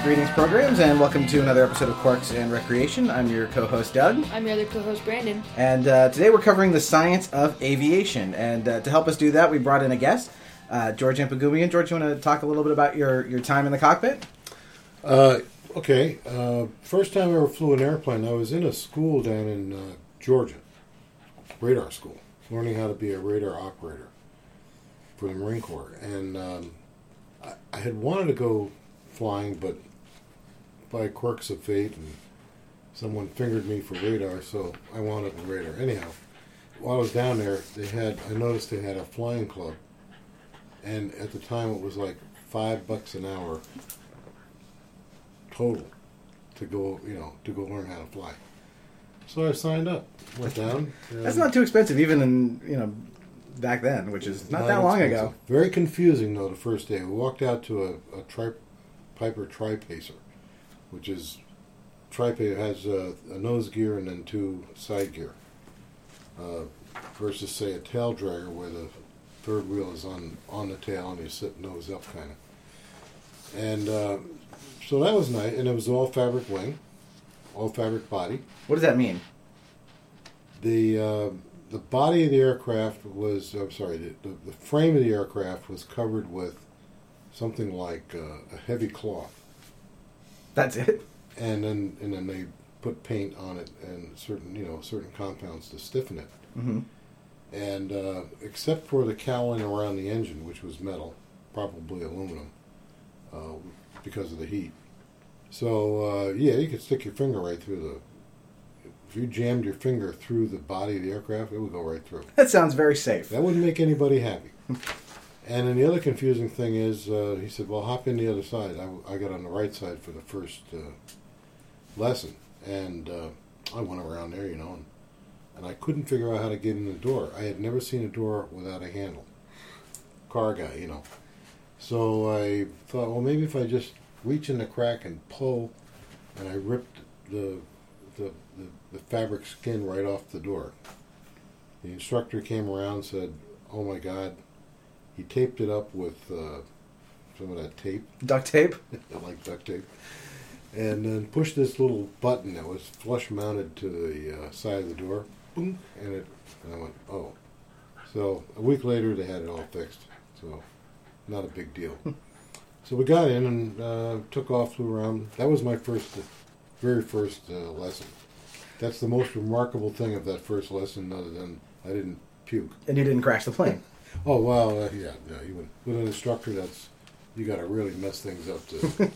Greetings, programs, and welcome to another episode of Quarks and Recreation. I'm your co-host, Doug. I'm your other co-host, Brandon. And today we're covering the science of aviation. And to help us do that, we brought in a guest, George Ampagumian. George, you want to talk a little bit about your time in the cockpit? Okay. First time I ever flew an airplane, I was in a school down in Georgia, radar school, learning how to be a radar operator for the Marine Corps. And I had wanted to go flying, but by quirks of fate, and someone fingered me for radar, so I wound up in radar. Anyhow, while I was down there, I noticed they had a flying club, and at the time it was like $5 an hour total to go learn how to fly. So I signed up, went down. That's not too expensive, even in back then, which is not that long ago. Very confusing though. The first day we walked out to a Piper Tri-Pacer, which is Tri-Pacer has a nose gear and then 2 side gear, versus say a tail dragger where the third wheel is on the tail and you sit nose up kind of. And so that was nice, and it was all fabric wing, all fabric body. What does that mean? The body of the aircraft was, the frame of the aircraft was covered with something like a heavy cloth. That's it? And then they put paint on it and certain compounds to stiffen it. Mm-hmm. And except for the cowling around the engine, which was metal, probably aluminum, because of the heat. So, you could stick your finger right through if you jammed your finger through the body of the aircraft, it would go right through. That sounds very safe. That wouldn't make anybody happy. And then the other confusing thing is, he said, well, hop in the other side. I got on the right side for the first lesson. And I went around there, and I couldn't figure out how to get in the door. I had never seen a door without a handle. Car guy, So I thought, well, maybe if I just reach in the crack and pull, and I ripped the fabric skin right off the door. The instructor came around and said, oh my God. He taped it up with some of that tape. Duct tape? I like duct tape. And then pushed this little button that was flush mounted to the side of the door. Boom, and I went, oh. So a week later they had it all fixed. So not a big deal. So we got in and took off, flew around. That was my very first lesson. That's the most remarkable thing of that first lesson, other than I didn't puke. And you didn't crash the plane. Oh, well, yeah. With an instructor, you got to really mess things up to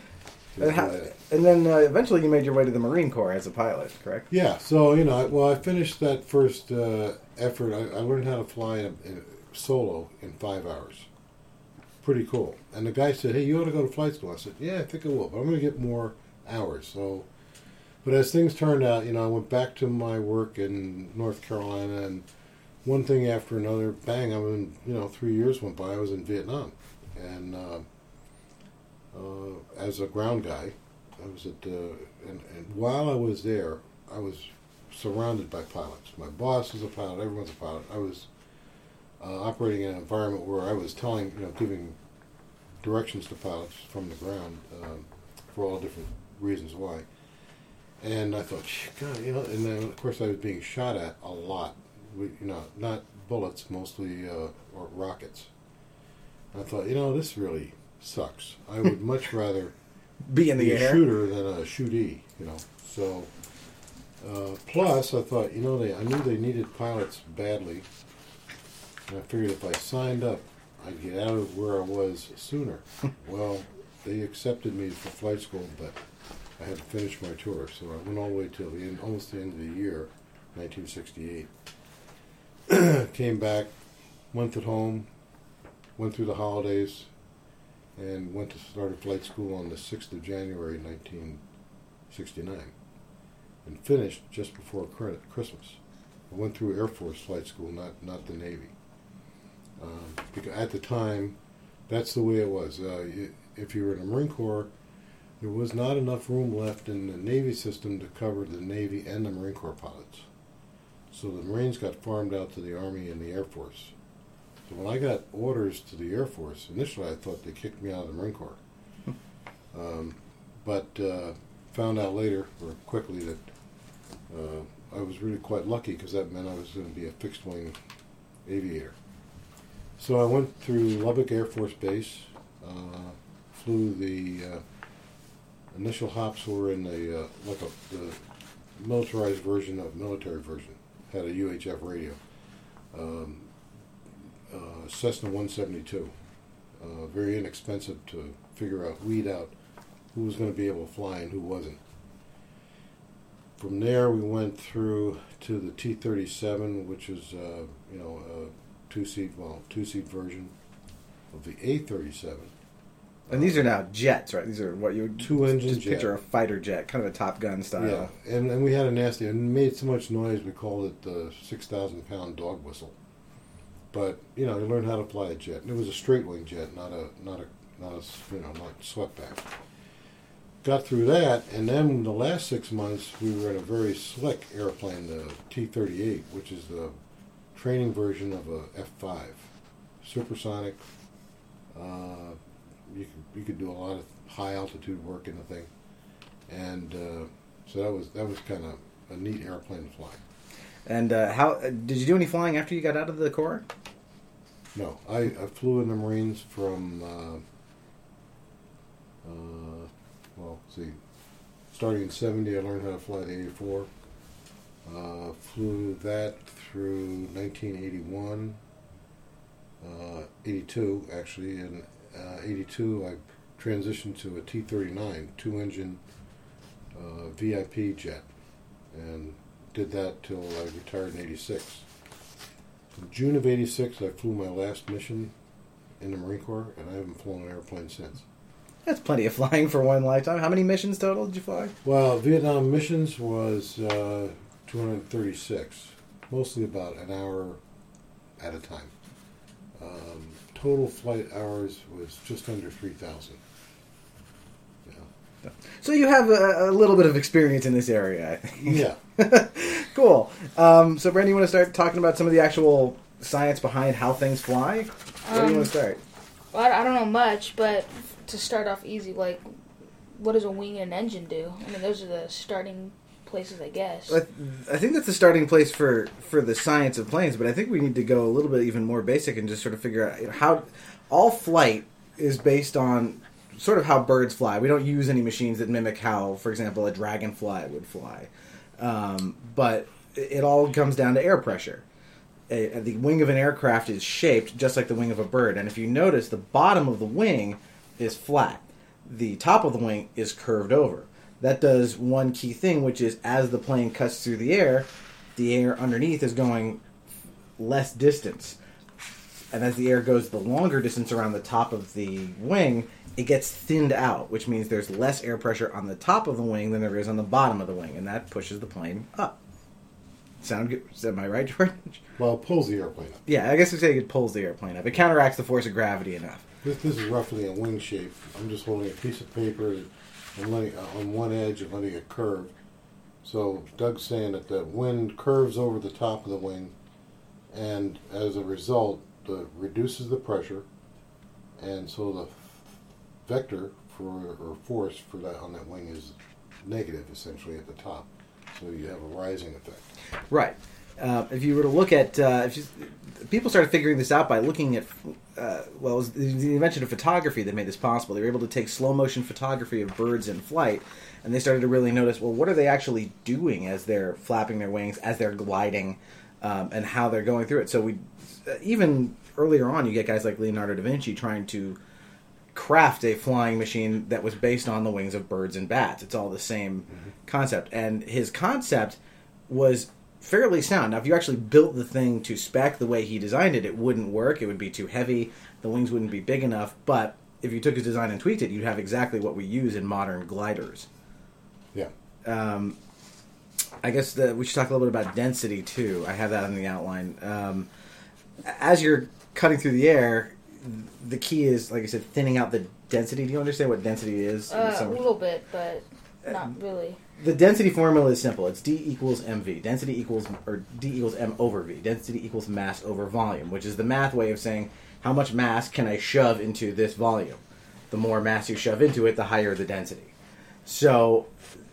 and then eventually you made your way to the Marine Corps as a pilot, correct? Yeah, so, I finished that first effort. I learned how to fly solo in 5 hours. Pretty cool. And the guy said, hey, you ought to go to flight school. I said, yeah, I think I will, but I'm going to get more hours. So, but as things turned out, I went back to my work in North Carolina, and one thing after another, bang, 3 years went by, I was in Vietnam. And as a ground guy, I was and while I was there, I was surrounded by pilots. My boss was a pilot, everyone's a pilot. I was operating in an environment where I was giving directions to pilots from the ground for all different reasons why. And I thought, God, and then of course I was being shot at a lot. Not bullets, mostly, or rockets. And I thought, this really sucks. I would much rather be in the a air shooter than a shootee, So, plus I thought, I knew they needed pilots badly. And I figured if I signed up, I'd get out of where I was sooner. Well, they accepted me for flight school, but I had to finish my tour, so I went all the way till almost the end of the year, 1968. Came back, went at home, went through the holidays, and went to start flight school on the 6th of January, 1969, and finished just before Christmas. I went through Air Force flight school, not the Navy. Because at the time, that's the way it was. If you were in the Marine Corps, there was not enough room left in the Navy system to cover the Navy and the Marine Corps pilots. So the Marines got farmed out to the Army and the Air Force. So when I got orders to the Air Force, initially I thought they kicked me out of the Marine Corps. but found out later, or quickly, that I was really quite lucky because that meant I was going to be a fixed-wing aviator. So I went through Lubbock Air Force Base, flew the initial hops were in the militarized version of military version, had a UHF radio, Cessna 172, very inexpensive to weed out who was going to be able to fly and who wasn't. From there, we went through to the T-37, which is a two-seat version of the A-37. And these are now jets, right? These are what you would two-engine just picture a fighter jet, kind of a Top Gun style. Yeah, and we had a nasty, and made so much noise we called it the 6,000-pound dog whistle. But you learn how to fly a jet. And it was a straight-wing jet, not swept back. Got through that, and then the last 6 months we were in a very slick airplane, the T-38, which is the training version of a F-5, supersonic. You could do a lot of high altitude work in the thing, and so that was kind of a neat airplane to fly. And how did you do any flying after you got out of the Corps? No, I flew in the Marines from starting in '70. I learned how to fly the 84. Flew that through 1981, 82 actually, and 82 I transitioned to a T-39 two-engine VIP jet, and did that till I retired in '86. In June of '86, I flew my last mission in the Marine Corps, and I haven't flown an airplane since. That's plenty of flying for one lifetime. How many missions total did you fly? Well, Vietnam missions was 236, mostly about an hour at a time. Total flight hours was just under 3,000. Yeah. So you have a little bit of experience in this area, I think. Yeah. Cool. So, Brandon, you want to start talking about some of the actual science behind how things fly? Where do you want to start? Well, I don't know much, but to start off easy, like, what does a wing and an engine do? I mean, those are the starting places, I guess. I think that's the starting place for the science of planes, but I think we need to go a little bit even more basic and just sort of figure out how all flight is based on sort of how birds fly. We don't use any machines that mimic how, for example, a dragonfly would fly. But it all comes down to air pressure. The wing of an aircraft is shaped just like the wing of a bird, and if you notice, the bottom of the wing is flat. The top of the wing is curved over. That does one key thing, which is as the plane cuts through the air underneath is going less distance. And as the air goes the longer distance around the top of the wing, it gets thinned out, which means there's less air pressure on the top of the wing than there is on the bottom of the wing, and that pushes the plane up. Sound good? Am I right, George? Well, it pulls the airplane up. Yeah, I guess we'd say it pulls the airplane up. It counteracts the force of gravity enough. This is roughly a wing shape. I'm just holding a piece of paper and letting on one edge and letting it curve. So Doug's saying that the wind curves over the top of the wing, and as a result, reduces the pressure, and so the vector or force for that on that wing is negative, essentially, at the top. So you have a rising effect. Right. If you were to look at, people started figuring this out by looking at, it was the invention of photography that made this possible. They were able to take slow motion photography of birds in flight, and they started to really notice, well, what are they actually doing as they're flapping their wings, as they're gliding, and how they're going through it. So even earlier on, you get guys like Leonardo da Vinci trying to craft a flying machine that was based on the wings of birds and bats. It's all the same concept. And his concept was fairly sound. Now, if you actually built the thing to spec the way he designed it, it wouldn't work. It would be too heavy. The wings wouldn't be big enough. But if you took his design and tweaked it, you'd have exactly what we use in modern gliders. Yeah. I guess we should talk a little bit about density, too. I have that in the outline. As you're cutting through the air, the key is, like I said, thinning out the density. Do you understand what density is? A little bit, but not really. The density formula is simple. It's D equals mv. D equals m over v. Density equals mass over volume, which is the math way of saying how much mass can I shove into this volume. The more mass you shove into it, the higher the density. So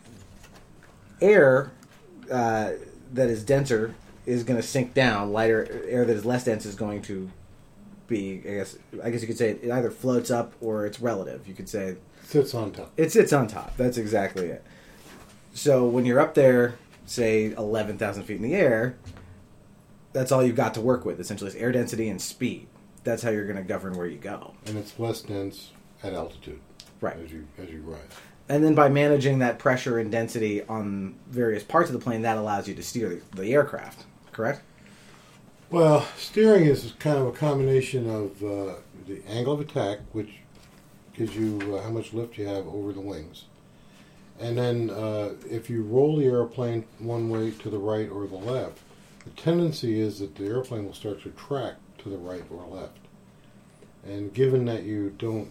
air that is denser is going to sink down. Lighter air that is less dense is going to be, I guess you could say it either floats up or it's relative. You could say Sits on top. it sits on top. That's exactly it. So when you're up there, say 11,000 feet in the air, that's all you've got to work with. Essentially, it's air density and speed. That's how you're going to govern where you go. And it's less dense at altitude. Right. As you rise. And then by managing that pressure and density on various parts of the plane, that allows you to steer the aircraft. Correct? Well, steering is kind of a combination of the angle of attack, which gives you how much lift you have over the wings. And then if you roll the airplane one way to the right or the left, the tendency is that the airplane will start to track to the right or left. And given that you don't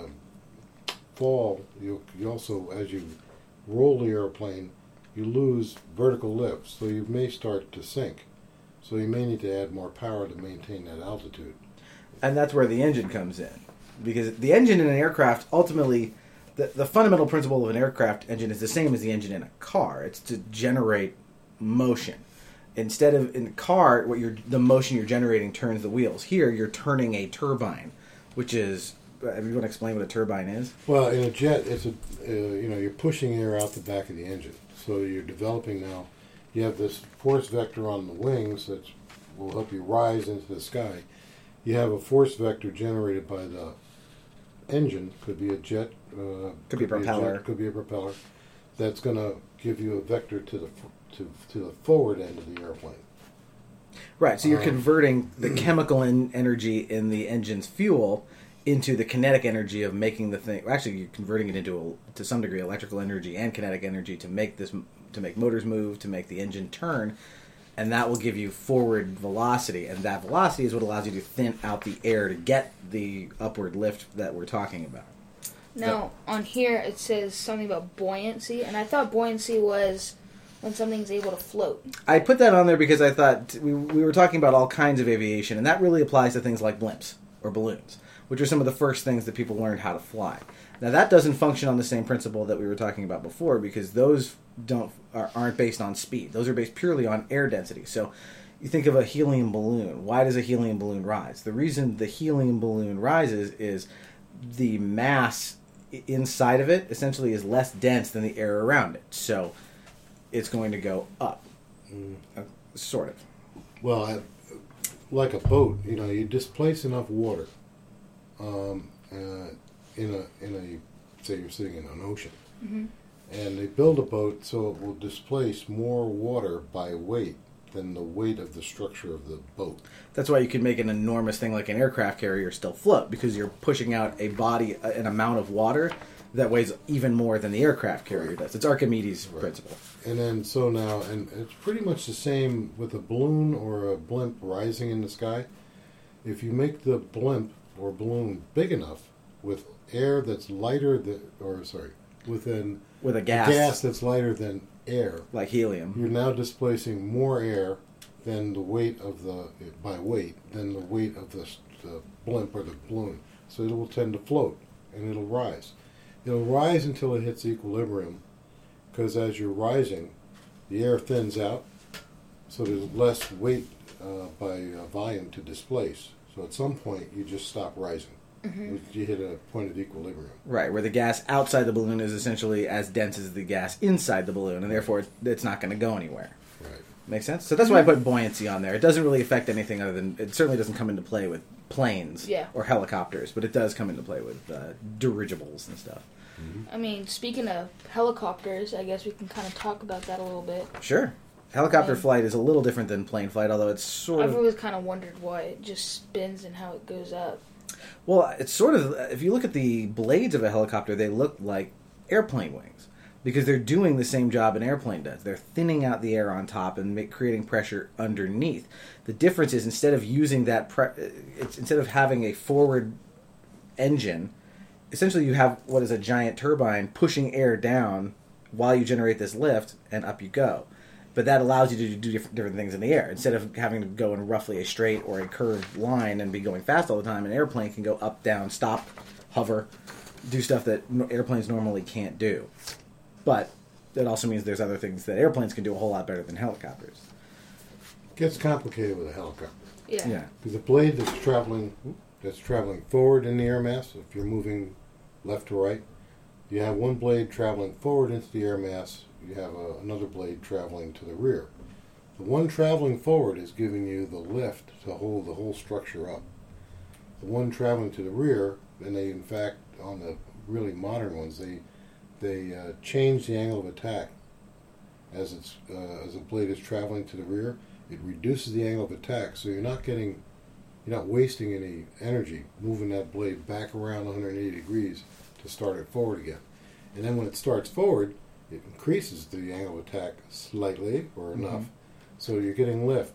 fall, you also, as you roll the airplane, you lose vertical lift, so you may start to sink. So you may need to add more power to maintain that altitude. And that's where the engine comes in. Because the engine in an aircraft, ultimately, the fundamental principle of an aircraft engine is the same as the engine in a car. It's to generate motion. Instead of in a car, the motion you're generating turns the wheels. Here, you're turning a turbine, which is. If you want to explain what a turbine is? Well, in a jet, it's you're pushing air out the back of the engine. So you're developing now. You have this force vector on the wings that will help you rise into the sky. You have a force vector generated by the engine. Could be a jet. Could be a propeller. Could be a propeller. That's going to give you a vector to the forward end of the airplane. Right. So you're converting the chemical energy in the engine's fuel into the kinetic energy of making the thing. Actually, you're converting it into to some degree electrical energy and kinetic energy to make motors move, to make the engine turn, and that will give you forward velocity. And that velocity is what allows you to thin out the air to get the upward lift that we're talking about. Now, on here it says something about buoyancy, and I thought buoyancy was when something's able to float. I put that on there because I thought we were talking about all kinds of aviation, and that really applies to things like blimps or balloons, which are some of the first things that people learned how to fly. Now, that doesn't function on the same principle that we were talking about before, because those aren't based on speed. Those are based purely on air density. So you think of a helium balloon. Why does a helium balloon rise? The reason the helium balloon rises is the mass inside of it essentially is less dense than the air around it. So it's going to go up, sort of. Well, like a boat, you displace enough water in a say you're sitting in an ocean, and they build a boat so it will displace more water by weight than the weight of the structure of the boat. That's why you can make an enormous thing like an aircraft carrier still float, because you're pushing out an amount of water that weighs even more than the aircraft carrier does. It's Archimedes' principle. And then and it's pretty much the same with a balloon or a blimp rising in the sky. If you make the blimp or balloon big enough with air that's lighter with a gas that's lighter than air, like helium, you're now displacing more air than the weight of the weight of the blimp or the balloon. So it will tend to float and it'll rise. It'll rise until it hits equilibrium, because as you're rising, the air thins out, so there's less weight by volume to displace. So at some point, you just stop rising. You hit a point of equilibrium. Right, where the gas outside the balloon is essentially as dense as the gas inside the balloon, and therefore it's not going to go anywhere. Right. Makes sense? So that's why I put buoyancy on there. It doesn't really affect anything other than... It certainly doesn't come into play with planes or helicopters, but it does come into play with dirigibles and stuff. I mean, speaking of helicopters, I guess we can kind of talk about that a little bit. Sure. Helicopter flight is a little different than plane flight, although it's sort of... I've always kind of wondered why it just spins and how it goes up. Well, it's sort of... If you look at the blades of a helicopter, they look like airplane wings, because they're doing the same job an airplane does. They're thinning out the air on top and creating pressure underneath. The difference is instead of using that... instead of having a forward engine, essentially you have what is a giant turbine pushing air down while you generate this lift, and up you go. But that allows you to do different things in the air. Instead of having to go in roughly a straight or a curved line and be going fast all the time, an airplane can go up, down, stop, hover, do stuff that airplanes normally can't do. But it also means there's other things that airplanes can do a whole lot better than helicopters. Gets complicated with a helicopter. Yeah. Because the blade that's traveling forward in the air mass, if you're moving left to right, you have one blade traveling forward into the air mass, you have another blade traveling to the rear. The one traveling forward is giving you the lift to hold the whole structure up. The one traveling to the rear, and they, in fact, on the really modern ones, they change the angle of attack as the blade is traveling to the rear. It reduces the angle of attack, so you're not wasting any energy moving that blade back around 180 degrees to start it forward again. And then when it starts forward, it increases the angle of attack slightly or enough, so you're getting lift.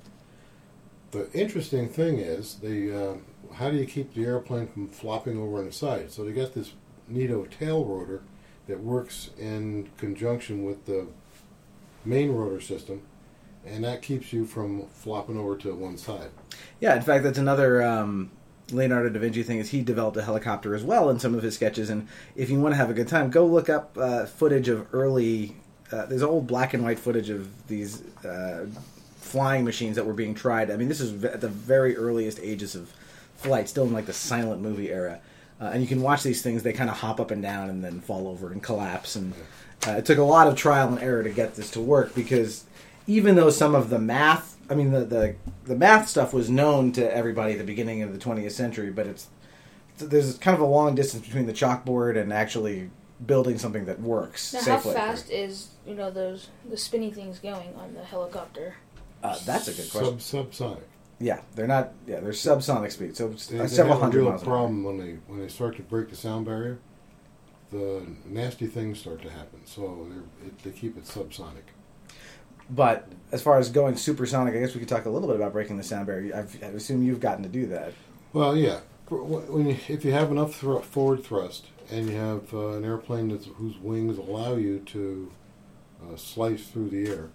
The interesting thing is, how do you keep the airplane from flopping over on the side? So they got this neato tail rotor that works in conjunction with the main rotor system, and that keeps you from flopping over to one side. Yeah, in fact, that's another Leonardo da Vinci thing, is he developed a helicopter as well in some of his sketches, and if you want to have a good time, go look up footage of early, there's old black and white footage of these flying machines that were being tried. I mean, this is at the very earliest ages of flight, still in like the silent movie era. And you can watch these things, they kind of hop up and down and then fall over and collapse. And it took a lot of trial and error to get this to work, because even though some of the math, I mean, the math stuff was known to everybody at the beginning of the 20th century, but there's kind of a long distance between the chalkboard and actually building something that works now, safely. how fast is the spinny things going on the helicopter? That's a good question. Subsonic. Yeah, they're not. Yeah, they're subsonic speed, so They several have hundred a real miles an hour. problem when they start to break the sound barrier. The nasty things start to happen, so they keep it subsonic. But as far as going supersonic, I guess we could talk a little bit about breaking the sound barrier. I assume you've gotten to do that. Well, yeah. If you have enough forward thrust and you have an airplane whose wings allow you to slice through the air,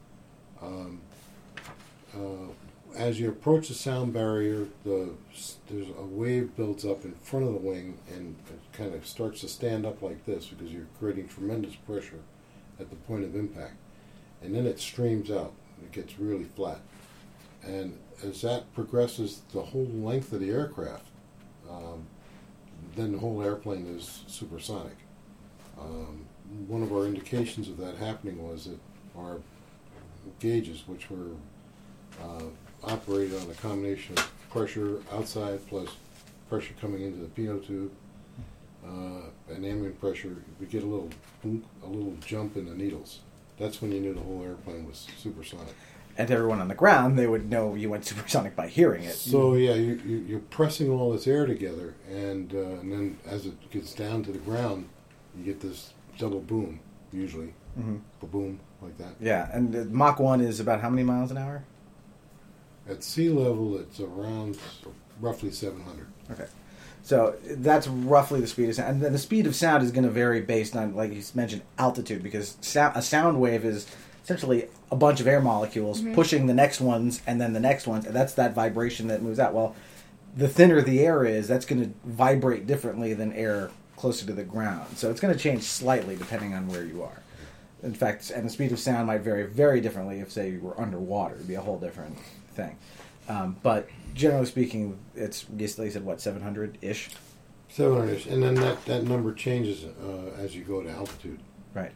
as you approach the sound barrier, there's a wave builds up in front of the wing, and it kind of starts to stand up like this because you're creating tremendous pressure at the point of impact. And then it streams out. It gets really flat. And as that progresses the whole length of the aircraft, then the whole airplane is supersonic. One of our indications of that happening was that our gauges, which were operated on a combination of pressure outside plus pressure coming into the pitot tube and ambient pressure, we get a little boom, a little jump in the needles. That's when you knew the whole airplane was supersonic. And to everyone on the ground, they would know you went supersonic by hearing it. So yeah, you're pressing all this air together, and then as it gets down to the ground, you get this double boom, usually. A boom like that. Yeah, and Mach 1 is about how many miles an hour? At sea level, it's around roughly 700. Okay. So that's roughly the speed of sound. And then the speed of sound is going to vary based on, like you mentioned, altitude, because a sound wave is essentially a bunch of air molecules pushing the next ones and then the next ones, and that's that vibration that moves out. Well, the thinner the air is, that's going to vibrate differently than air closer to the ground. So it's going to change slightly depending on where you are. In fact, and the speed of sound might vary very differently if, say, you were underwater. It would be a whole different thing. But generally speaking, it's, you said, what, 700-ish? 700-ish. And then that number changes as you go to altitude. Right.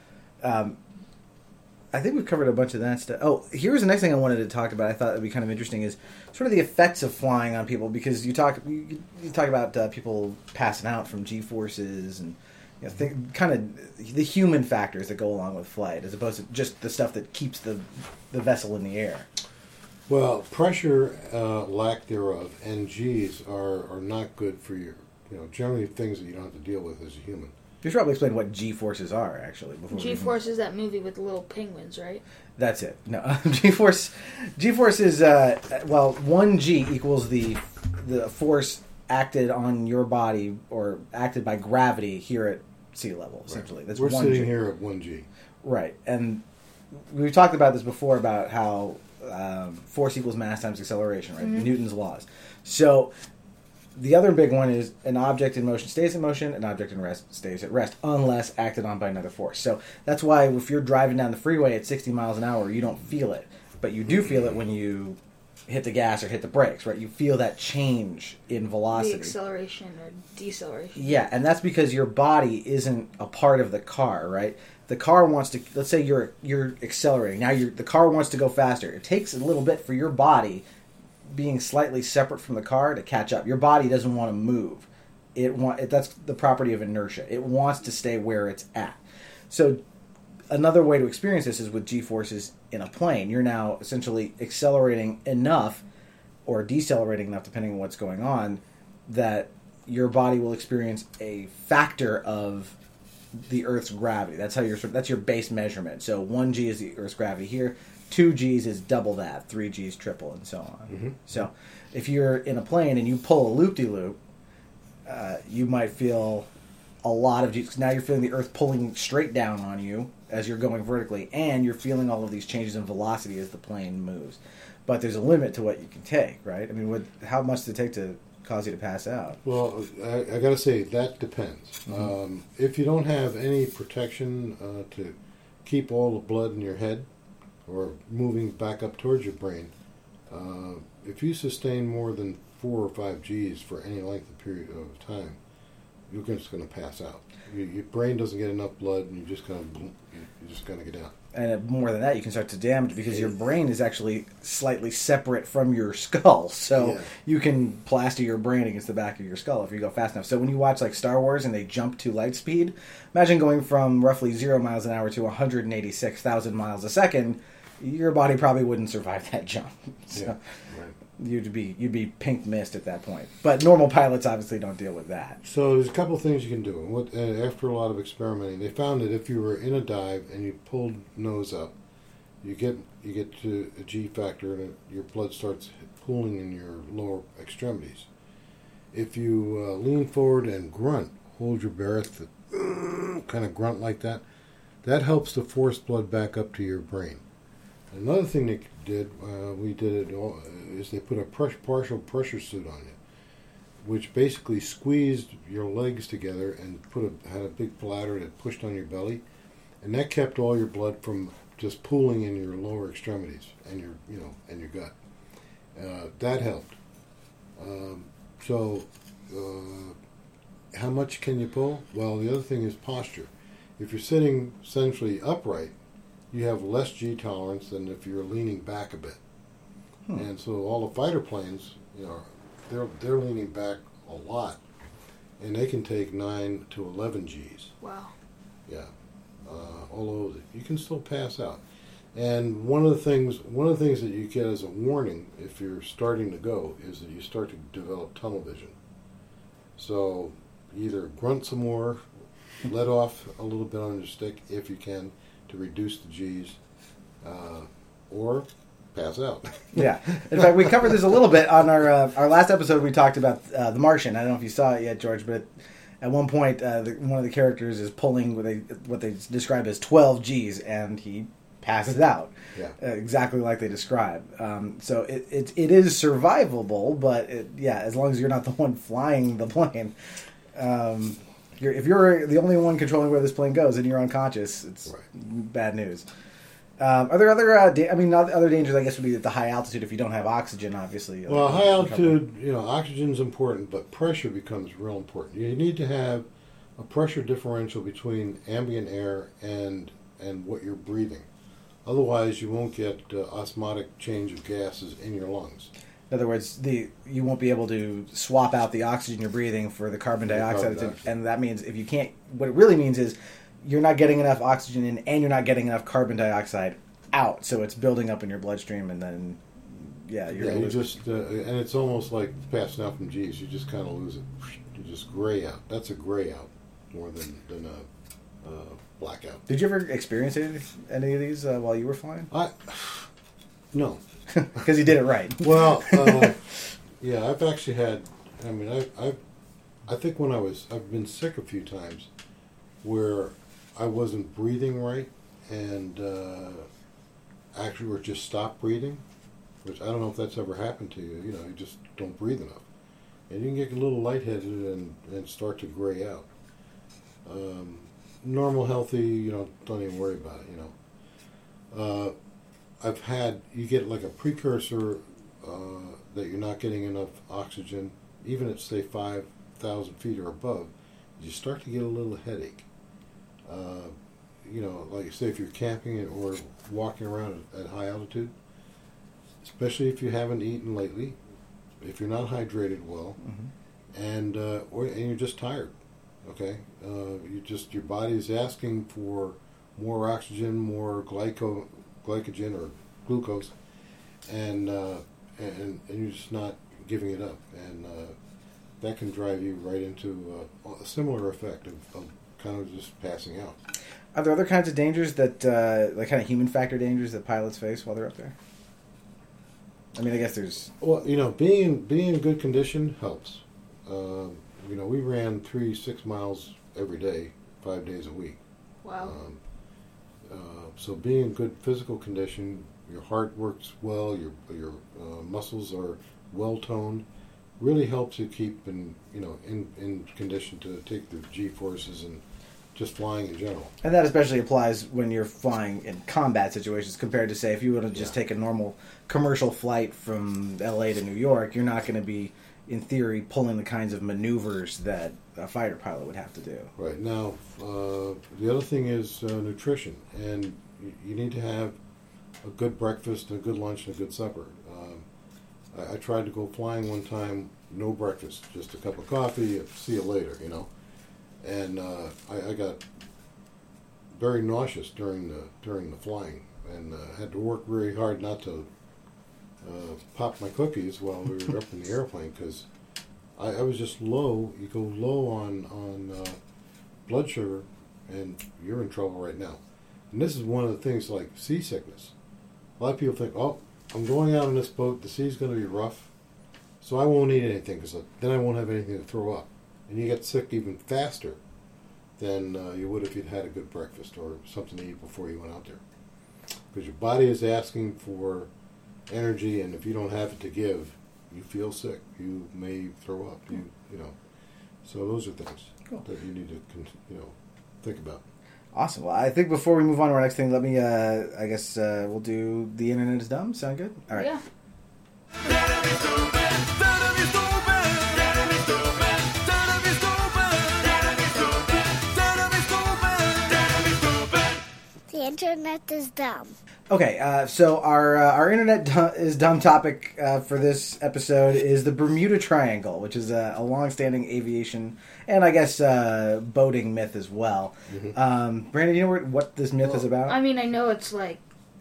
I think we've covered a bunch of that stuff. Oh, here's the next thing I wanted to talk about. I thought it would be kind of interesting is sort of the effects of flying on people, because you talk about people passing out from G-forces and kind of the human factors that go along with flight, as opposed to just the stuff that keeps the vessel in the air. Well, pressure, lack thereof, and G's are not good for your, generally things that you don't have to deal with as a human. You should probably explain what G-forces are, actually. G-force is that movie with the little penguins, right? That's it. No, G-force is, 1 G equals the force acted on your body or acted by gravity here at sea level, essentially. Right. That's We're 1 sitting G. here at 1 G. Right. And we've talked about this before, about how force equals mass times acceleration, right? Newton's laws. So The other big one is an object in motion stays in motion, an object in rest stays at rest, unless acted on by another force. So that's why if you're driving down the freeway at 60 miles an hour, you don't feel it. But you do feel it when you hit the gas or hit the brakes, right? You feel that change in velocity. The acceleration or deceleration. Yeah, and that's because your body isn't a part of the car, right? The car wants to, let's say you're accelerating. Now the car wants to go faster. It takes a little bit for your body being slightly separate from the car to catch up. Your body doesn't want to move. That's the property of inertia. It wants to stay where it's at. So another way to experience this is with G-forces in a plane. You're now essentially accelerating enough or decelerating enough, depending on what's going on, that your body will experience a factor of the Earth's gravity. That's your base measurement. So 1 G is the Earth's gravity here. 2 G's is double that. 3 G's triple, and so on. Mm-hmm. So if you're in a plane and you pull a loop-de-loop, you might feel a lot of G's. Now you're feeling the Earth pulling straight down on you as you're going vertically, and you're feeling all of these changes in velocity as the plane moves. But there's a limit to what you can take, right? I mean, how much does it take to cause you to pass out? Well, I got to say, that depends. Mm-hmm. If you don't have any protection to keep all the blood in your head or moving back up towards your brain, if you sustain more than 4 or 5 G's for any length of period of time, you're just going to pass out. Your brain doesn't get enough blood, and you're just going to get out. And more than that, you can start to damage because your brain is actually slightly separate from your skull. So you can plaster your brain against the back of your skull if you go fast enough. So when you watch like Star Wars and they jump to light speed, imagine going from roughly 0 miles an hour to 186,000 miles a second. Your body probably wouldn't survive that jump. So right. you'd be pink mist at that point. But normal pilots obviously don't deal with that. So there's a couple of things you can do. And after a lot of experimenting, they found that if you were in a dive and you pulled nose up, you get to a G factor and your blood starts pooling in your lower extremities. If you lean forward and grunt, hold your breath, kind of grunt like that, that helps to force blood back up to your brain. Another thing they did, is they put a partial pressure suit on you, which basically squeezed your legs together and had a big bladder that pushed on your belly, and that kept all your blood from just pooling in your lower extremities and your gut. That helped. How much can you pull? Well, the other thing is posture. If you're sitting essentially upright, you have less G tolerance than if you're leaning back a bit. And so all the fighter planes, they're leaning back a lot, and they can take 9 to 11 Gs. Wow. Yeah. Although you can still pass out. And one of the things that you get as a warning if you're starting to go is that you start to develop tunnel vision. So either grunt some more, let off a little bit on your stick if you can to reduce the G's, or pass out. Yeah. In fact, we covered this a little bit on our last episode. We talked about The Martian. I don't know if you saw it yet, George, but at one point, one of the characters is pulling what they describe as 12 G's, and he passes out. Yeah. Exactly like they describe. So it is survivable, but as long as you're not the one flying the plane. If you're the only one controlling where this plane goes and you're unconscious, it's bad news. Are there other dangers? I guess would be at the high altitude if you don't have oxygen. Obviously, well, high altitude, oxygen is important, but pressure becomes real important. You need to have a pressure differential between ambient air and what you're breathing. Otherwise, you won't get osmotic change of gases in your lungs. In other words, you won't be able to swap out the oxygen you're breathing for the carbon dioxide. And that means if you can't, what it really means is you're not getting enough oxygen in and you're not getting enough carbon dioxide out. So it's building up in your bloodstream and then, you just, and it's almost like passing out from G's. You just kind of lose it. You just gray out. That's a gray out more than a blackout. Did you ever experience any of these while you were flying? No. Because you did it right. Well, I've actually had. I mean, I think I've been sick a few times, where I wasn't breathing right, and actually, or just stopped breathing, which I don't know if that's ever happened to you. You just don't breathe enough, and you can get a little lightheaded and start to gray out. Normal, healthy, don't even worry about it. You get like a precursor that you're not getting enough oxygen, even at say 5,000 feet or above. You start to get a little headache. Like say if you're camping or walking around at high altitude, especially if you haven't eaten lately, if you're not hydrated well, and you're just tired. Okay, your body is asking for more oxygen, more glycogen or glucose, and you're just not giving it up, and that can drive you right into a similar effect of kind of just passing out. Are there other kinds of dangers that, like kind of human factor dangers that pilots face while they're up there? I mean, I guess there's... Well, being in good condition helps. We ran 6 miles every day, 5 days a week. Wow. So being in good physical condition, your heart works well, your muscles are well toned, really helps you keep in condition to take the G-forces and just flying in general. And that especially applies when you're flying in combat situations compared to, say, if you want to just take a normal commercial flight from LA to New York, you're not going to be, in theory, pulling the kinds of maneuvers that a fighter pilot would have to do. Right. Now, the other thing is nutrition. And you need to have a good breakfast, a good lunch, and a good supper. I tried to go flying one time, no breakfast, just a cup of coffee, see you later, And I got very nauseous during the flying, and had to work very hard not to pop my cookies while we were up in the airplane, because I was just low. You go low on blood sugar, and you're in trouble right now. And this is one of the things like seasickness. A lot of people think, oh, I'm going out on this boat, the sea's going to be rough, so I won't eat anything, because then I won't have anything to throw up. And you get sick even faster than you would if you'd had a good breakfast or something to eat before you went out there. Because your body is asking for energy, and if you don't have it to give, you feel sick. You may throw up. So those are things that you need to think about. Awesome. Well, I think before we move on to our next thing, let me, I guess we'll do The Internet is Dumb. Sound good? All right. Yeah. The internet is dumb. Okay, so our internet is dumb topic for this episode is the Bermuda Triangle, which is a long-standing aviation and I guess boating myth as well. Mm-hmm. Brandon, you know what this myth is about? I mean, I know it's like,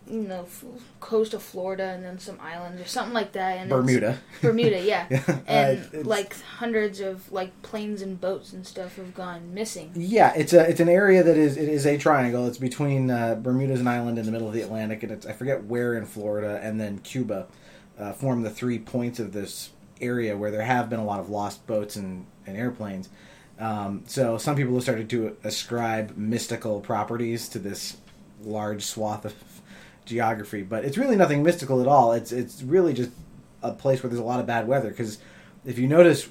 coast of Florida and then some islands or something like that. And Bermuda. Bermuda, yeah. And like hundreds of planes and boats and stuff have gone missing. Yeah, it's an area that is a triangle. It's between Bermuda's an island in the middle of the Atlantic, and I forget where in Florida, and then Cuba form the 3 points of this area where there have been a lot of lost boats and airplanes. So some people have started to ascribe mystical properties to this large swath of geography, but it's really nothing mystical at all. It's really just a place where there's a lot of bad weather, because if you notice,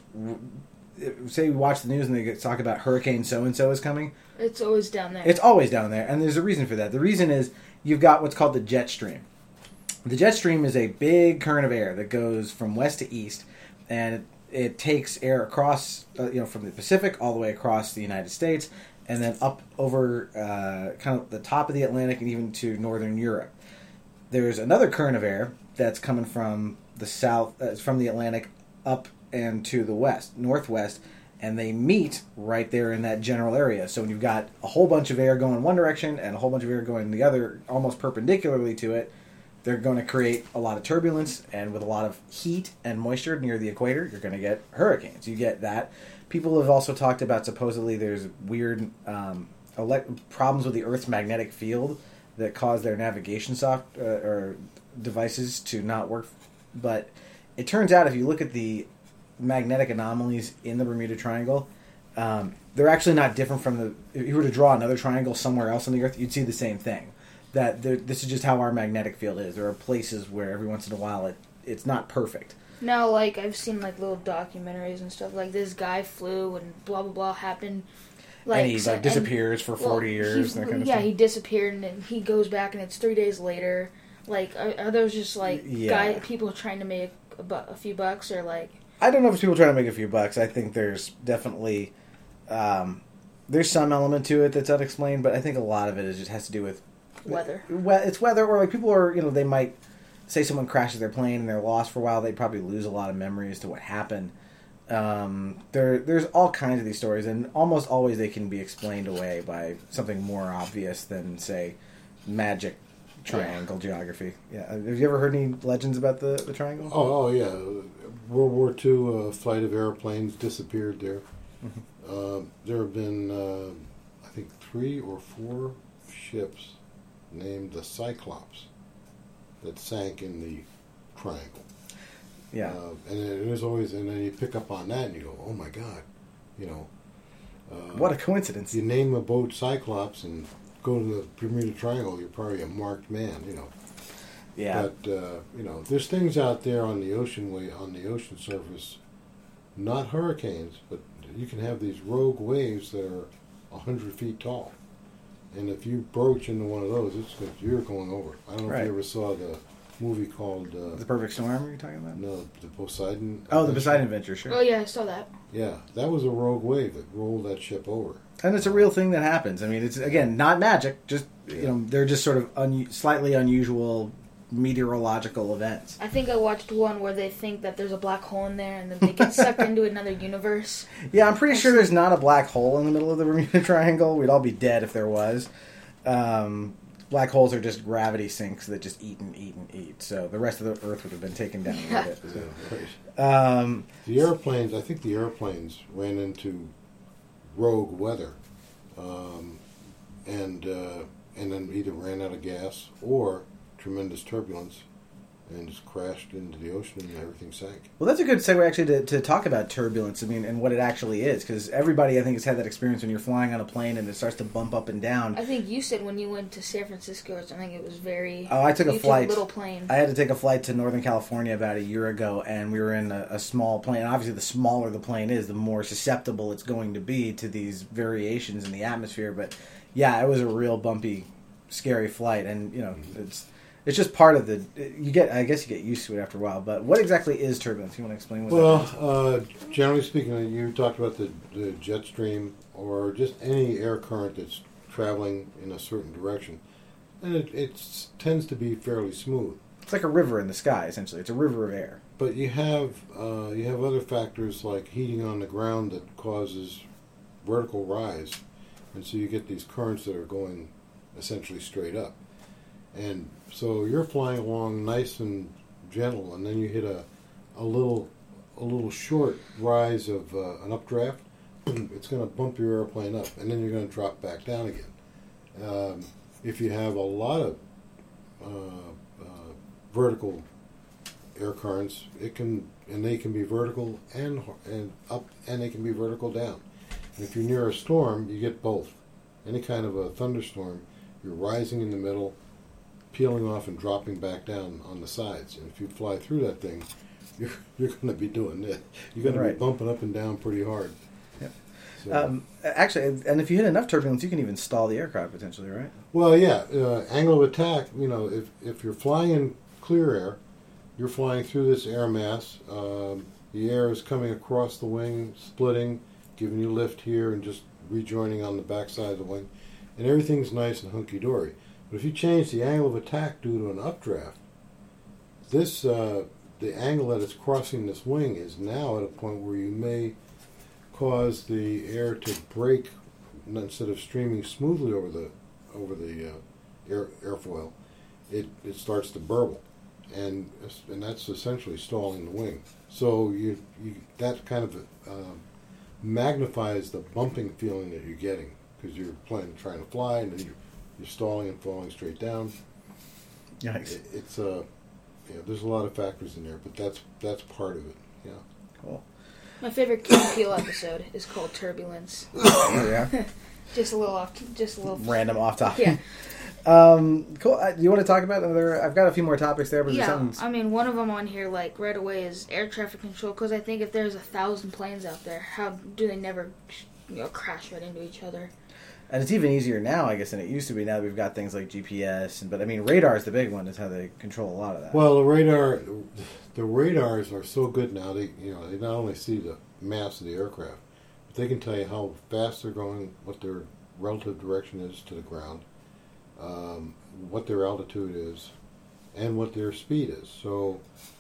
say we watch the news and they talk about hurricane so-and-so is coming, it's always down there. It's always down there, and there's a reason for that. The reason is you've got what's called the jet stream. The jet stream is a big current of air that goes from west to east, and it takes air across, from the Pacific all the way across the United States, and then up over kind of the top of the Atlantic and even to northern Europe. There's another current of air that's coming from the south, from the Atlantic up and to the west, northwest, and they meet right there in that general area. So when you've got a whole bunch of air going one direction and a whole bunch of air going the other, almost perpendicularly to it, they're going to create a lot of turbulence, and with a lot of heat and moisture near the equator, you're going to get hurricanes. You get that. People have also talked about supposedly there's weird problems with the Earth's magnetic field that cause their navigation or devices to not work. But it turns out if you look at the magnetic anomalies in the Bermuda Triangle, they're actually not different from if you were to draw another triangle somewhere else on the Earth, you'd see the same thing. That this is just how our magnetic field is. There are places where every once in a while it's not perfect. No, like, I've seen, like, little documentaries and stuff. Like, this guy flew and blah, blah, blah happened. Like, and he like disappears for 40 years. And that kind of yeah, stuff. he disappeared and then he goes back and it's 3 days later. Like, are those just, like, people trying to make a few bucks or, like... I don't know if it's people trying to make a few bucks. I think there's definitely... there's some element to it that's unexplained, but I think a lot of it just has to do with... Weather. It's weather, or like people are, they might say someone crashes their plane and they're lost for a while. They probably lose a lot of memory as to what happened. There's all kinds of these stories, and almost always they can be explained away by something more obvious than, say, magic triangle geography. Yeah, have you ever heard any legends about the triangle? Oh yeah, World War II flight of airplanes disappeared there. Mm-hmm. There have been, I think, 3 or 4 ships named the Cyclops that sank in the triangle. Yeah, and it was always, and then you pick up on that and you go, oh my God, what a coincidence! You name a boat Cyclops and go to the Bermuda Triangle, you're probably a marked man, Yeah, but there's things out there on the ocean surface, not hurricanes, but you can have these rogue waves that are 100 feet tall, and if you broach into one of those, you're going over. I don't know if you ever saw the movie called The Perfect Storm. Are you talking about? No, the Poseidon. Oh, the Poseidon Adventure. Sure. Oh yeah, I saw that. Yeah, that was a rogue wave that rolled that ship over. And it's a real thing that happens. I mean, it's, again, not magic. Just, they're just sort of slightly unusual meteorological events. I think I watched one where they think that there's a black hole in there and then they get sucked into another universe. Yeah, I'm pretty sure there's not a black hole in the middle of the Bermuda Triangle. We'd all be dead if there was. Black holes are just gravity sinks that just eat and eat and eat. So the rest of the Earth would have been taken down with it. So. Right. The airplanes, I think the airplanes ran into rogue weather, and then either ran out of gas or tremendous turbulence and just crashed into the ocean and everything sank. Well, that's a good segue actually to talk about turbulence. I mean, and what it actually is, because everybody I think has had that experience when you're flying on a plane and it starts to bump up and down. I think you said when you went to San Francisco or something, it was very. Oh, I took a flight. A little plane. I had to take a flight to Northern California about a year ago, and we were in a small plane. Obviously, the smaller the plane is, the more susceptible it's going to be to these variations in the atmosphere. But yeah, it was a real bumpy, scary flight, and it's just part of the. I guess you get used to it after a while. But what exactly is turbulence? You want to explain what that is? Generally speaking, you talked about the jet stream or just any air current that's traveling in a certain direction, and it tends to be fairly smooth. It's like a river in the sky, essentially. It's a river of air. But you have other factors like heating on the ground that causes vertical rise, and so you get these currents that are going essentially straight up. And so you're flying along nice and gentle, and then you hit a little short rise of an updraft. It's going to bump your airplane up, and then you're going to drop back down again. If you have a lot of vertical air currents, they can be vertical and up, and they can be vertical down. And if you're near a storm, you get both. Any kind of a thunderstorm, you're rising in the middle, peeling off and dropping back down on the sides. And if you fly through that thing, you're going to be doing this. You're going to be bumping up and down pretty hard. Yep. So, actually, and if you hit enough turbulence, you can even stall the aircraft potentially, right? Well, yeah. Angle of attack, if you're flying in clear air, you're flying through this air mass. The air is coming across the wing, splitting, giving you lift here and just rejoining on the backside of the wing. And everything's nice and hunky-dory. But if you change the angle of attack due to an updraft, the angle that it's crossing this wing is now at a point where you may cause the air to break instead of streaming smoothly over the airfoil. It starts to burble, and that's essentially stalling the wing. So that kind of magnifies the bumping feeling that you're getting because you're trying to fly and then you're stalling and falling straight down. Yikes. It's there's a lot of factors in there, but that's part of it. Yeah. Cool. My favorite Key and Peele episode is called Turbulence. Oh, yeah. just a little Random off topic. Yeah. Cool. Do you want to talk about another? I've got a few more topics there, but Yeah, I mean, one of them on here, like, right away is air traffic control, because I think if there's 1,000 planes out there, how do they never, crash right into each other? And it's even easier now, I guess, than it used to be. Now that we've got things like GPS, but I mean, radar is the big one. Is how they control a lot of that. Well, the radars are so good now. They not only see the mass of the aircraft, but they can tell you how fast they're going, what their relative direction is to the ground, what their altitude is, and what their speed is. So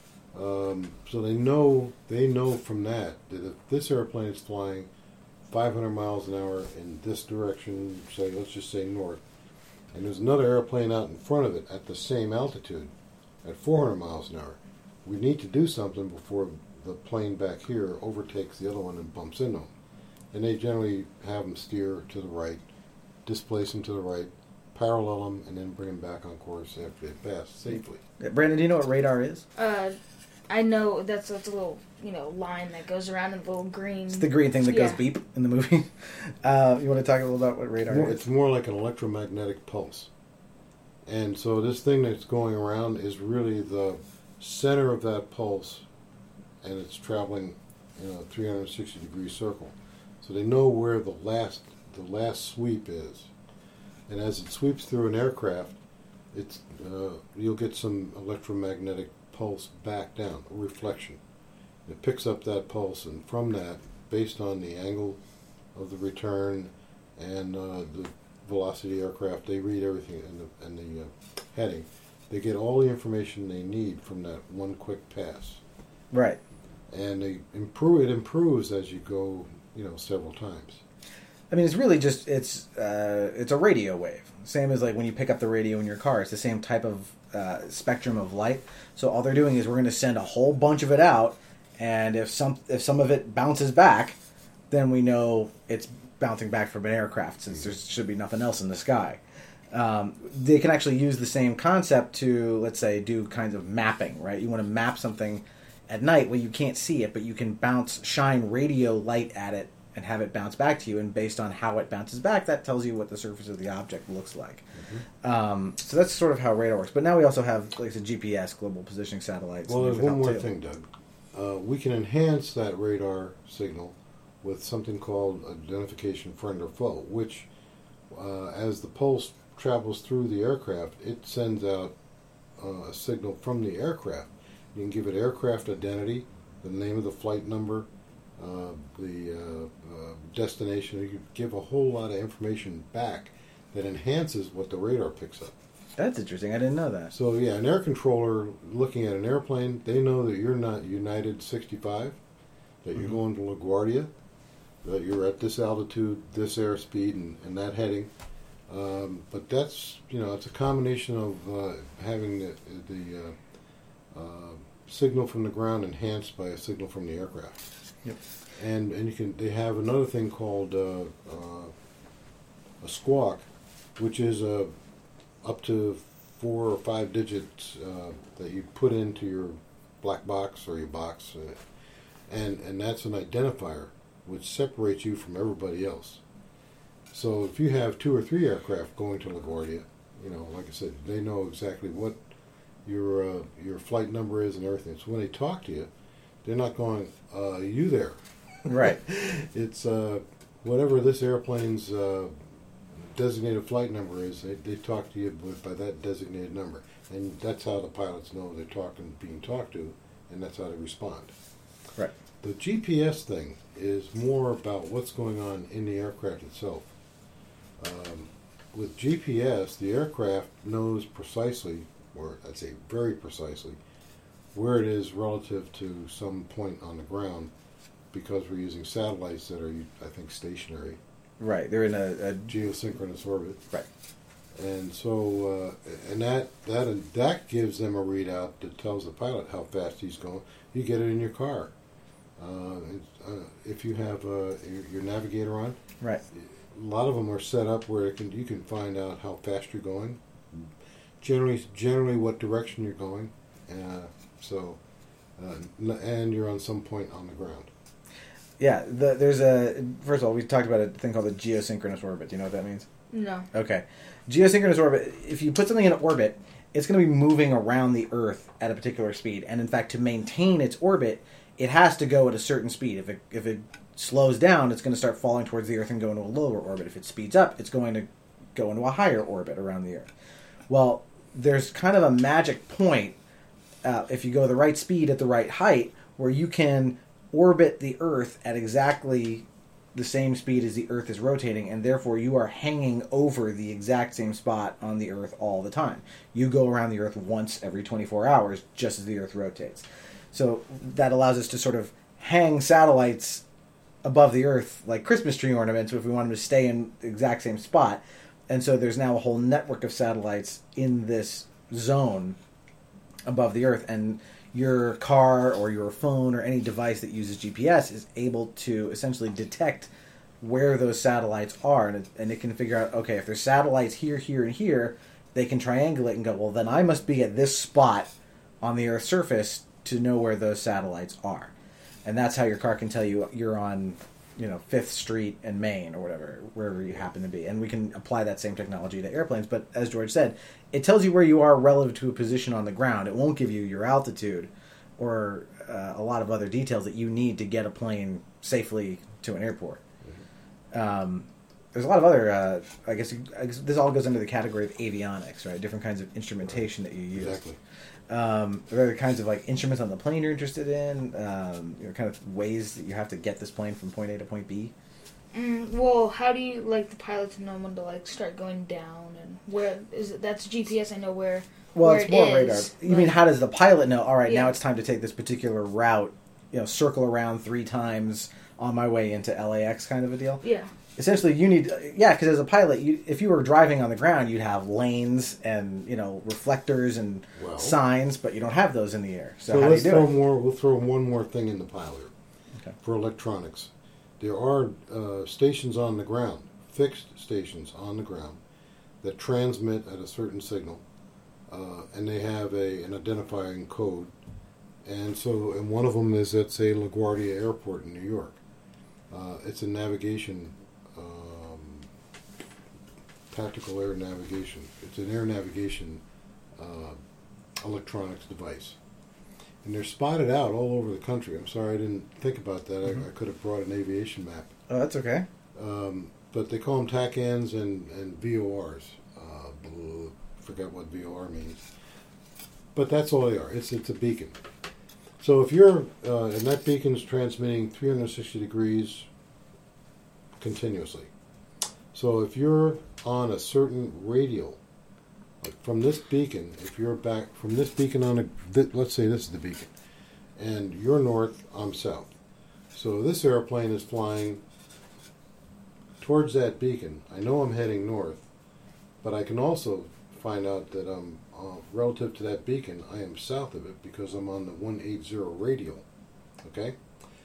they know from that if this airplane is flying 500 miles an hour in this direction, say let's just say north, and there's another airplane out in front of it at the same altitude at 400 miles an hour, we need to do something before the plane back here overtakes the other one and bumps into them. And they generally have them steer to the right, displace them to the right, parallel them, and then bring them back on course after they pass safely. Brandon, do you know what radar is? I know that's a little, line that goes around in the little green. It's the green thing that goes beep in the movie. You want to talk a little about what radar is? It's more like an electromagnetic pulse. And so this thing that's going around is really the center of that pulse, and it's traveling in a 360-degree circle. So they know where the last sweep is. And as it sweeps through an aircraft, you'll get some electromagnetic pulse back down, a reflection. It picks up that pulse, and from that, based on the angle of the return and the velocity aircraft, they read everything in the heading. They get all the information they need from that one quick pass. Right. And it improves as you go, several times. I mean, it's really just it's a radio wave. Same as like when you pick up the radio in your car. It's the same type of spectrum of light. So all they're doing is we're going to send a whole bunch of it out, and if some of it bounces back, then we know it's bouncing back from an aircraft, since there should be nothing else in the sky. They can actually use the same concept to, let's say, do kinds of mapping, right? You want to map something at night where you can't see it, but you can shine radio light at it and have it bounce back to you, and based on how it bounces back, that tells you what the surface of the object looks like. Mm-hmm. So that's sort of how radar works. But now we also have, like I said, GPS, global positioning satellites. Well, there's one more thing, Doug. We can enhance that radar signal with something called identification friend or foe, which, as the pulse travels through the aircraft, it sends out a signal from the aircraft. You can give it aircraft identity, the name of the flight number, the destination. You can give a whole lot of information back that enhances what the radar picks up. That's interesting. I didn't know that. So, yeah, an air controller looking at an airplane, they know that you're not United 65, that you're going to LaGuardia, that you're at this altitude, this airspeed, and that heading. But that's, it's a combination of having the signal from the ground enhanced by a signal from the aircraft. Yep. And they have another thing called a squawk, which is up to 4 or 5 digits that you put into your black box or your box, and that's an identifier which separates you from everybody else. So if you have 2 or 3 aircraft going to LaGuardia, like I said, they know exactly what your flight number is and everything. So when they talk to you, they're not going, you there. Right. It's whatever this airplane's designated flight number is, they talk to you by that designated number. And that's how the pilots know they're being talked to, and that's how they respond. Right. The GPS thing is more about what's going on in the aircraft itself. With GPS, the aircraft knows precisely, or I'd say very precisely, where it is relative to some point on the ground, because we're using satellites that are, I think, stationary. Right. They're in a geosynchronous orbit. Right. And so, and that gives them a readout that tells the pilot how fast he's going. You get it in your car. If you have your navigator on, right. A lot of them are set up where you can find out how fast you're going. Generally, what direction you're going. And you're on some point on the ground. Yeah, first of all, we talked about a thing called the geosynchronous orbit. Do you know what that means? No. Okay. Geosynchronous orbit, if you put something in orbit, it's going to be moving around the Earth at a particular speed. And in fact, to maintain its orbit, it has to go at a certain speed. If it slows down, it's going to start falling towards the Earth and go into a lower orbit. If it speeds up, it's going to go into a higher orbit around the Earth. Well, there's kind of a magic point, if you go the right speed at the right height, where you can orbit the Earth at exactly the same speed as the Earth is rotating, and therefore you are hanging over the exact same spot on the Earth all the time. You go around the Earth once every 24 hours, just as the Earth rotates. So that allows us to sort of hang satellites above the Earth like Christmas tree ornaments if we want them to stay in the exact same spot. And so there's now a whole network of satellites in this zone above the Earth, and your car or your phone or any device that uses GPS is able to essentially detect where those satellites are, and it can figure out, okay, if there's satellites here, here, and here, they can triangulate and go, well, then I must be at this spot on the Earth's surface to know where those satellites are. And that's how your car can tell you you're on, 5th Street and Main or whatever, wherever you happen to be. And we can apply that same technology to airplanes. But as George said, it tells you where you are relative to a position on the ground. It won't give you your altitude or a lot of other details that you need to get a plane safely to an airport. There's a lot of other, I guess this all goes under the category of avionics, right? Different kinds of instrumentation that you use. Exactly. Are there kinds of instruments on the plane you're interested in? Kind of ways that you have to get this plane from point A to point B? Well, how do you the pilots know when to start going down, and where is it? That's GPS. I know where. Well, where it's more it radar. is, You mean, how does the pilot know? All right, Yeah. now it's time to take this particular route. Circle around 3 times on my way into LAX, kind of a deal. Yeah. Essentially, you need, because as a pilot, if you were driving on the ground, you'd have lanes and reflectors and signs, but you don't have those in the air. So how let's do you do throw it? more. We'll throw one more thing in the pile here. Okay. For electronics. There are stations on the ground, fixed stations on the ground, that transmit at a certain signal, and they have an identifying code. And one of them is at, say, LaGuardia Airport in New York. It's a navigation, tactical air navigation. It's an air navigation electronics device. And they're spotted out all over the country. I'm sorry I didn't think about that. I could have brought an aviation map. Oh, that's okay. But they call them TACANs and VORs. Forgot what VOR means. But that's all they are. It's a beacon. So if you're, and that beacon's transmitting 360 degrees continuously. So if you're on a certain radial, like from this beacon, if you're back from this beacon let's say this is the beacon, and you're north, I'm south. So this airplane is flying towards that beacon. I know I'm heading north, but I can also find out that I'm relative to that beacon, I am south of it because I'm on the 180 radial. Okay?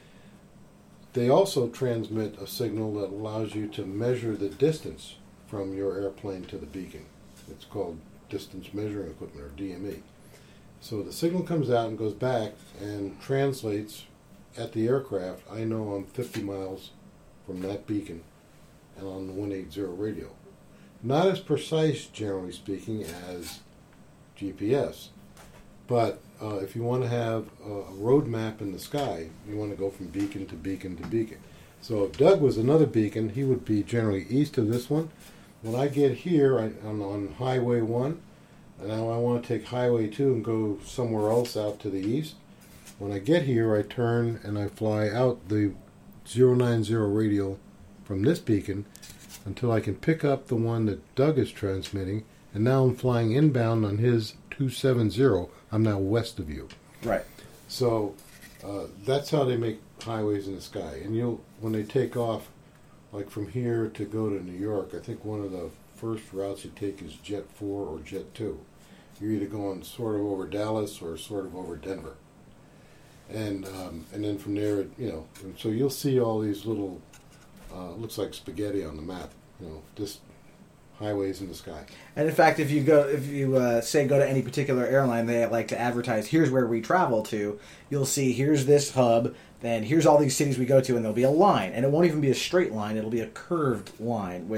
They also transmit a signal that allows you to measure the distance from your airplane to the beacon. It's called distance measuring equipment, or DME. So the signal comes out and goes back and translates at the aircraft. I know I'm 50 miles from that beacon and on the 180 radio. Not as precise, generally speaking, as GPS, but if you want to have a road map in the sky, you want to go from beacon to beacon to beacon. So if Doug was another beacon, he would be generally east of this one. When I get here, I'm on Highway 1, and now I want to take Highway 2 and go somewhere else out to the east. When I get here, I turn and I fly out the 090 radial from this beacon until I can pick up the one that Doug is transmitting, and now I'm flying inbound on his 270. I'm now west of you. Right. So that's how they make highways in the sky. And when they take off, like from here to go to New York, I think one of the first routes you take is Jet 4 or Jet 2. You're either going sort of over Dallas or sort of over Denver. And then from there, and so you'll see all these little, looks like spaghetti on the map, just highways in the sky. And in fact, if you say go to any particular airline, they like to advertise, here's where we travel to. You'll see, here's this hub, then here's all these cities we go to, and there'll be a line. And it won't even be a straight line, it'll be a curved line, which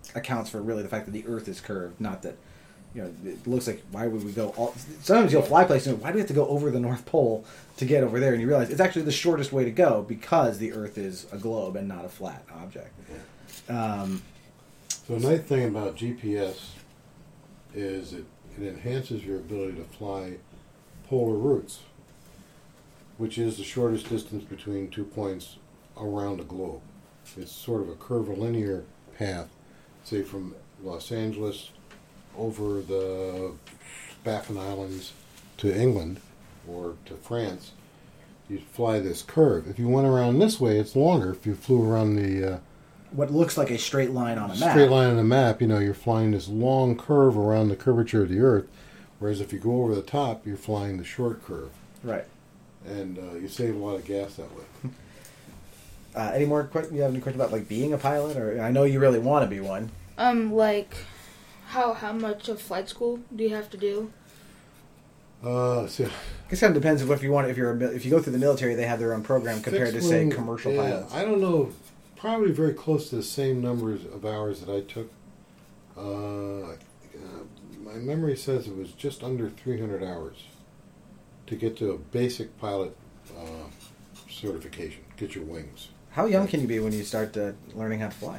accounts for really the fact that the Earth is curved, not that. It looks like, why would we go sometimes you'll fly places and why do we have to go over the North Pole to get over there? And you realize it's actually the shortest way to go because the Earth is a globe and not a flat object. So a nice thing about GPS is it enhances your ability to fly polar routes, which is the shortest distance between 2 points around a globe. It's sort of a curvilinear path, say from Los Angeles over the Baffin Islands to England or to France. You'd fly this curve. If you went around this way, it's longer. If you flew around the what looks like a straight line on a map. Straight line on a map, you're flying this long curve around the curvature of the Earth, whereas if you go over the top, you're flying the short curve. Right. And you save a lot of gas that way. Any more questions? You have any questions about like being a pilot, or I know you really want to be one. Like, how much of flight school do you have to do? So I guess it kind of depends if you want. If you go through the military, they have their own program compared to say commercial pilots. I don't know. Probably very close to the same numbers of hours that I took. My memory says it was just under 300 hours to get to a basic pilot certification, get your wings. How young can you be when you start learning how to fly?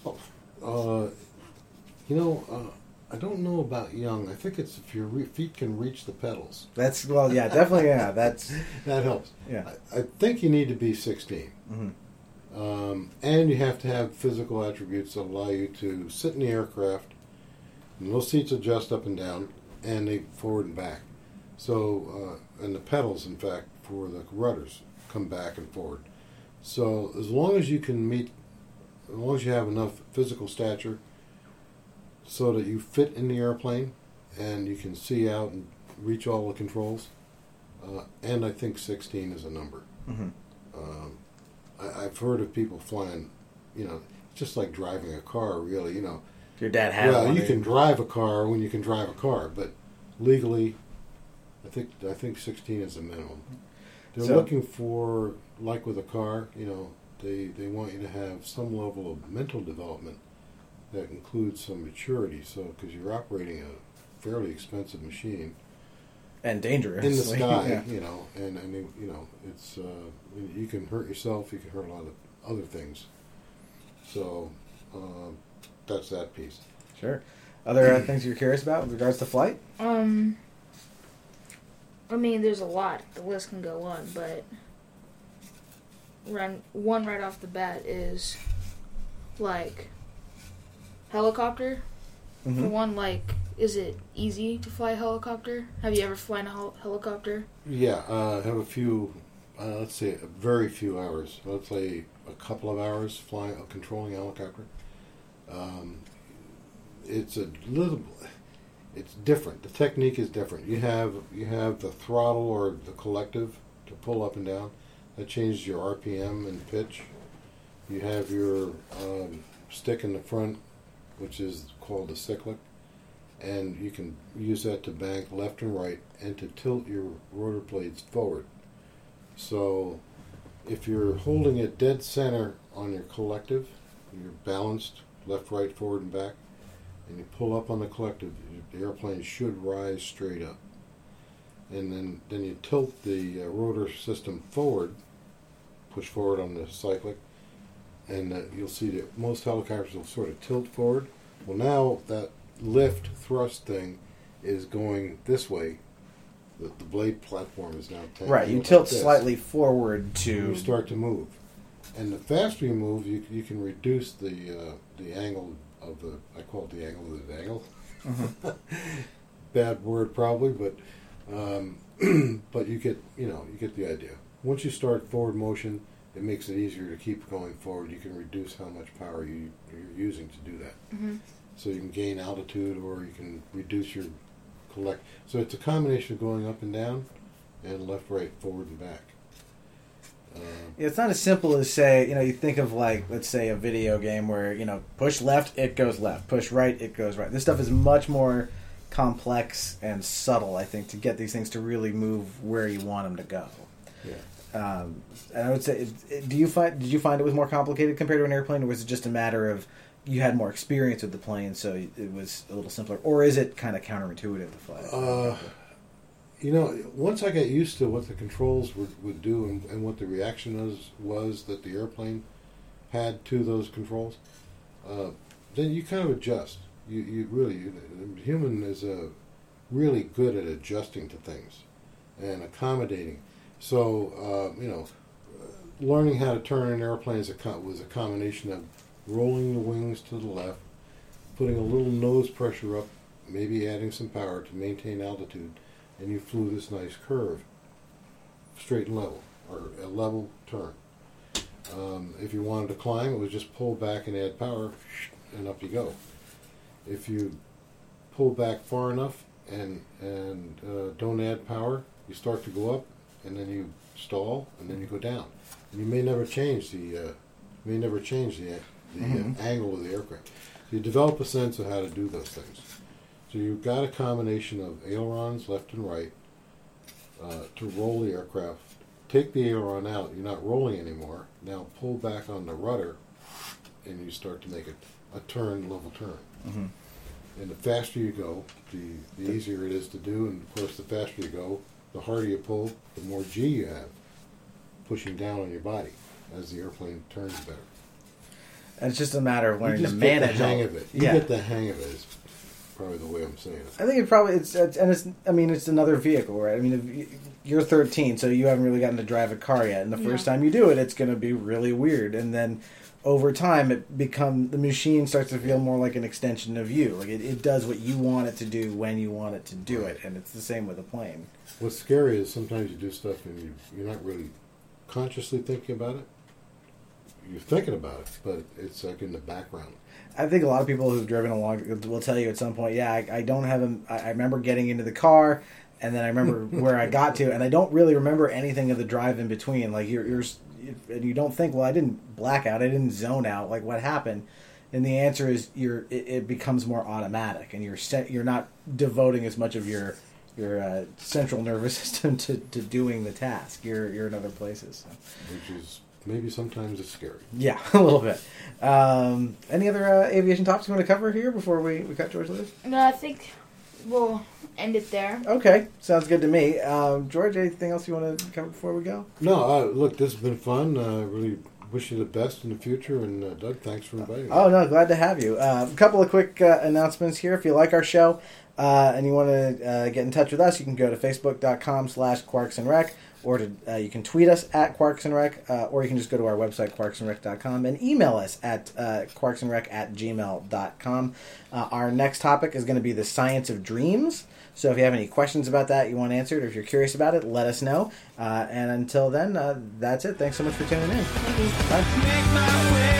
I don't know about young. I think it's if your feet can reach the pedals. That's definitely, yeah. That helps. Yeah, I think you need to be 16. Mm-hmm. And you have to have physical attributes that allow you to sit in the aircraft, and those seats adjust up and down, and they forward and back. So, and the pedals, in fact, for the rudders come back and forward. So, as long as you have enough physical stature so that you fit in the airplane and you can see out and reach all the controls, and I think 16 is a number. Mm-hmm. I've heard of people flying, just like driving a car, really, Your dad had one. Well, you can drive a car when you can drive a car, but legally, I think 16 is the minimum. They're looking for, like with a car, they want you to have some level of mental development that includes some maturity. So, because you're operating a fairly expensive machine. And dangerous. In the sky, yeah. and it's you can hurt yourself, you can hurt a lot of other things. So that's that piece. Sure. Other things you're curious about with regards to flight? I mean, there's a lot. The list can go on, but one right off the bat is like helicopter. Mm-hmm. For one, like, is it easy to fly a helicopter? Have you ever flown a helicopter? Yeah, I have a few, let's say very few hours. Let's say a couple of hours controlling a helicopter. It's different. The technique is different. You have the throttle or the collective to pull up and down. That changes your RPM and pitch. You have your stick in the front, which is called the cyclic, and you can use that to bank left and right and to tilt your rotor blades forward. So if you're holding it dead center on your collective, you're balanced left, right, forward, and back, and you pull up on the collective, the airplane should rise straight up. And then you tilt the rotor system forward, push forward on the cyclic, and you'll see that most helicopters will sort of tilt forward. Well, now that lift thrust thing is going this way. The blade platform is now 10. Right, you tilt slightly forward to... You start to move. And the faster you move, you can reduce the angle of the... I call it the angle of the dangle. Mm-hmm. Bad word probably, but but you get the idea. Once you start forward motion, it makes it easier to keep going forward. You can reduce how much power you're using to do that. Mm-hmm. So you can gain altitude, or you can reduce your collect. So it's a combination of going up and down, and left, right, forward, and back. It's not as simple as say, you think of like, let's say a video game where, push left, it goes left. Push right, it goes right. This stuff is much more complex and subtle, I think, to get these things to really move where you want them to go. Yeah. And I would say, did you find it was more complicated compared to an airplane, or was it just a matter of you had more experience with the plane, so it was a little simpler? Or is it kind of counterintuitive to fly? Once I got used to what the controls would do and what the reaction was that the airplane had to those controls, then you kind of adjust. You really, the human is really good at adjusting to things and accommodating. So, learning how to turn an airplane was a combination of rolling the wings to the left, putting a little nose pressure up, maybe adding some power to maintain altitude, and you flew this nice curve, straight and level, or a level turn. If you wanted to climb, it was just pull back and add power, and up you go. If you pull back far enough and don't add power, you start to go up, and then you stall, and then you go down. And you may never change the angle of the aircraft. So you develop a sense of how to do those things. So you've got a combination of ailerons left and right to roll the aircraft. Take the aileron out, you're not rolling anymore. Now pull back on the rudder, and you start to make a turn, level turn. Mm-hmm. And the faster you go, the easier it is to do. And of course, the faster you go, the harder you pull, the more G you have pushing down on your body as the airplane turns better. And it's just a matter of learning to get manage the hang all- of it. Yeah. You get the hang of it. Is probably the way I'm saying it. I think it probably it's another vehicle, right? I mean, you're 13, so you haven't really gotten to drive a car yet, and the first time you do it, it's going to be really weird, and then over time, the machine starts to feel more like an extension of you. Like it does what you want it to do when you want it to do it, and it's the same with a plane. What's scary is sometimes you do stuff and you're not really consciously thinking about it. You're thinking about it, but it's like in the background. I think a lot of people who've driven along will tell you at some point, yeah, I don't have I remember getting into the car, and then I remember where I got to, and I don't really remember anything of the drive in between. Like and you don't think, well, I didn't black out, I didn't zone out, like what happened? And the answer is it becomes more automatic, and you're not devoting as much of your central nervous system to doing the task. You're in other places, so. Which is maybe sometimes it's scary. Yeah, a little bit. Any other aviation topics you want to cover here before we cut George loose? No, I think we'll end it there. Okay, sounds good to me. George, anything else you want to cover before we go? No, look, this has been fun. Really wish you the best in the future. And Doug, thanks for inviting me. Oh, no, glad to have you. A couple of quick announcements here. If you like our show and you want to get in touch with us, you can go to facebook.com/quarksandrec, or you can tweet us at quarksandrec, or you can just go to our website, quarksandrec.com, and email us at quarksandrec@gmail.com. Our next topic is going to be the science of dreams. So if you have any questions about that, you want answered, or if you're curious about it, let us know. And until then, that's it. Thanks so much for tuning in. Thank you. Bye. Make my way